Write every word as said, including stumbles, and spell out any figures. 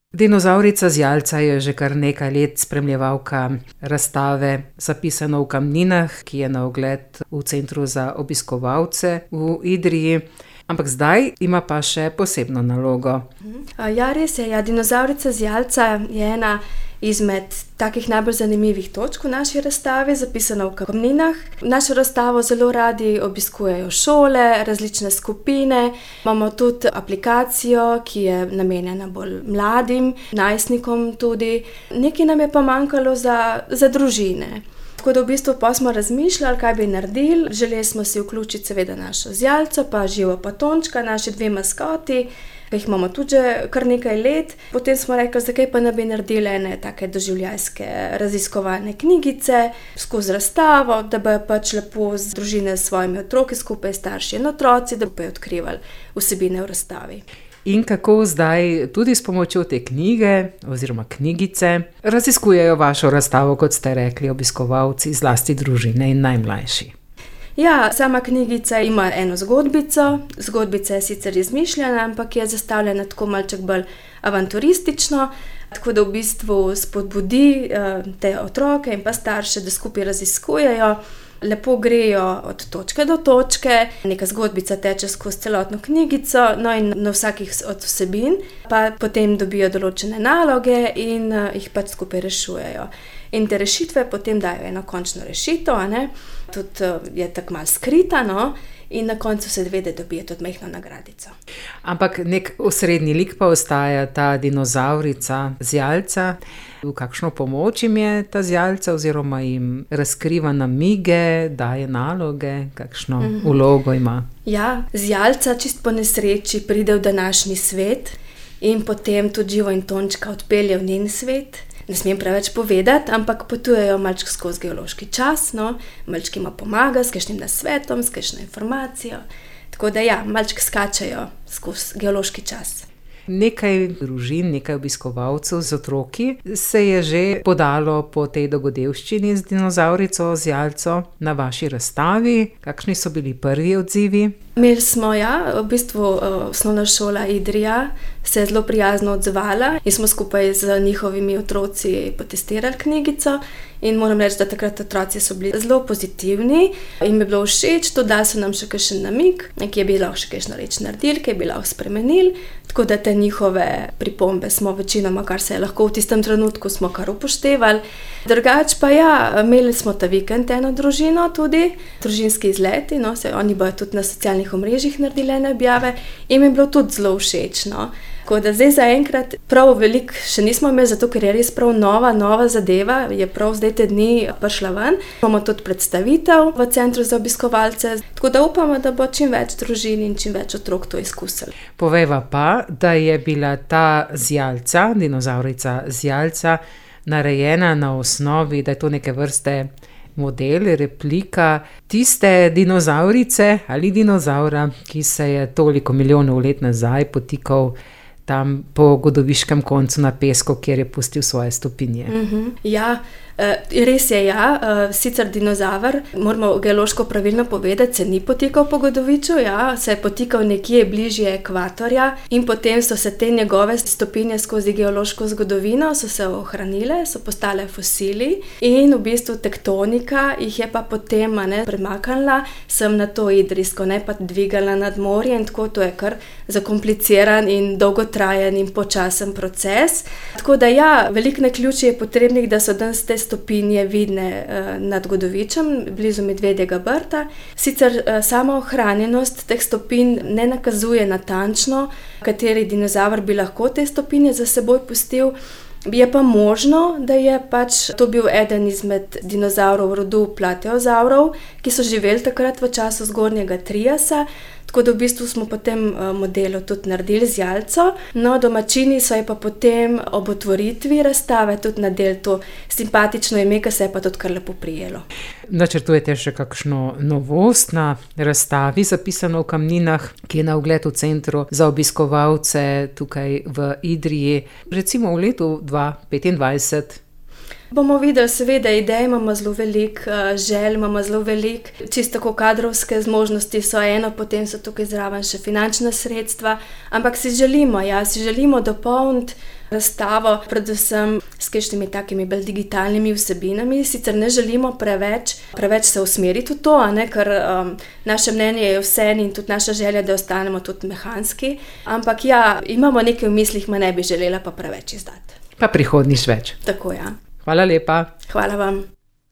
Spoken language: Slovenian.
Dinozavrica Zjalca je že kar nekaj let spremljevalka razstave Zapisano v kamninah, ki je na ogled v Centru za obiskovalce v Idriji. Ampak zdaj ima pa še posebno nalogo. Ja, res je. Ja, Dinozavrica Zjalca je ena izmed takih najbolj zanimivih točk v naši razstavi, Zapisano v kamninah. Našo razstavo zelo radi obiskujejo šole, različne skupine. Imamo tudi aplikacijo, ki je namenjena bolj mladim, najstnikom tudi. Nekaj nam je pa manjkalo za, za družine. Tako da v bistvu pa smo razmišljali, kaj bi naredili. Želeli smo si vključiti seveda našo Zjalco, pa Živo pa Tončka, naši dve maskoti, ki jih imamo tudi že kar nekaj let. Potem smo rekli, zakaj pa ne bi naredili ene take doživljajske raziskovalne knjigice skozi razstavo, da bojo pač lepo z družine s svojimi otroki, skupaj starši in otroci, da bojo odkrivali vsebine v razstavi. In kako zdaj tudi s pomočjo te knjige oziroma knjigice raziskujejo vašo razstavo, kot ste rekli, obiskovalci, zlasti družine in najmlajši? Ja, sama knjigica ima eno zgodbico. Zgodbica je sicer izmišljena, ampak je zastavljena tako malček bolj avanturistično, tako da v bistvu spodbudi te otroke in pa starše, da skupaj raziskujejo. Lepo grejo od točke do točke, neka zgodbica teče skozi celotno knjigico, no in na vsakih od vsebin pa potem dobijo določene naloge in jih pač skupaj rešujejo. In te rešitve potem dajo eno končno rešitev, a ne, tudi je tako malo skrita, no, in na koncu se ve, da dobijo tudi majhno nagradico. Ampak nek osrednji lik pa ostaja ta dinozavrica Zjalca. V kakšno pomoč jim je ta Zjalca oziroma jim razkriva namige, daje naloge, kakšno mm-hmm. vlogo ima? Ja, Zjalca čist po nesreči pride v današnji svet in potem tudi Živo in Tončka odpelje v njen svet. Ne smem preveč povedati, ampak potujejo malček skozi geološki čas, no, malček ima pomaga s kakšnim nasvetom, s kakšno informacijo. Tako da ja, malček skačejo skozi geološki čas. Nekaj družin, nekaj obiskovalcev z otroki se je že podalo po tej dogodivščini z dinozavrico Zjalco na vaši razstavi. Kakšni so bili prvi odzivi? Imeli smo, ja, v bistvu osnovna šola Idrija se je zelo prijazno odzvala in smo skupaj z njihovimi otroci potestirali knjigico in moram reči, da takrat otroci so bili zelo pozitivni in mi je bilo všeč, dodali so nam še kakšen namig, ki je bi lahko še kakšno reč naredili, ki je bi lahko spremenili, tako da te njihove pripombe smo večinoma, kar se je lahko v tistem trenutku, smo kar upoštevali. Drugače pa ja, imeli smo ta vikend eno družino tudi, družinski izleti, no, se oni bojo tudi na socialnih omrežjih naredili ene objave in mi je bilo tudi zelo všeč, no. Tako da zdaj zaenkrat prav veliko še nismo imeli, zato ker je res prav nova, nova zadeva, je prav zdaj te dni prišla ven. Imamo tudi predstavitev v Centru za obiskovalce, tako da upamo, da bo čim več družin in čim več otrok to izkusili. Povejva pa, da je bila ta Zjalca, dinozavrica Zjalca, narejena na osnovi, da je to neke vrste model, replika tiste dinozavrice ali dinozaura, ki se je toliko milijonov let nazaj potikal tam po Godoviškem koncu na pesku, kjer je pustil svoje stopinje. Mm-hmm. Ja, res je, ja. Sicer dinozaver, moramo geološko pravilno povedati, se ni potikal po Godoviču, ja, se je potikal nekje bližje ekvatorja in potem so se te njegove stopinje skozi geološko zgodovino so se ohranile, so postale fosili in v bistvu tektonika jih je pa potem, ne, premaknila sem na to Idrijsko, ne, pa dvigala nad morje in tako, to je kar zakompliciran in dolgotrajen in počasen proces. Tako da ja, veliko naključij je potrebnih, da so danes te stopinje vidne uh, nad Godovičem, blizu Medvedjega brda. Sicer uh, sama ohranjenost teh stopinj ne nakazuje natančno, kateri dinozaver bi lahko te stopinje za seboj pustil. Je pa možno, da je pač to bil eden izmed dinozavrov rodu plateozavrov, ki so živeli takrat v času zgornjega triasa. Tako da v bistvu smo po tem modelu tudi naredili Zjalco. No, domačini so je pa potem ob otvoritvi razstave tudi nadeli to simpatično ime, ki se je pa tudi kar lepo prijelo. Načrtujete še kakšno novost na razstavi Zapisano v kamninah, ki je na ogled v Centru za obiskovalce tukaj v Idriji, recimo v letu dva tisoč petindvajset? Bomo videli, seveda, idej imamo zelo veliko, želj imamo zelo veliko, čisto tako kadrovske zmožnosti so eno, potem so tukaj zraven še finančna sredstva, ampak si želimo, ja, si želimo dopolniti razstavo, predvsem s kakšnimi takimi bolj digitalnimi vsebinami. Sicer ne želimo preveč, preveč se usmeriti v to, a ne, ker um, naše mnenje je vseeno in tudi naša želja, da ostanemo tudi mehanski. Ampak ja, imamo nekaj v mislih, ma ne bi želela pa preveč izdati. Pa prihodnjič več. Tako, ja. Hvala lepa. Hvala vam.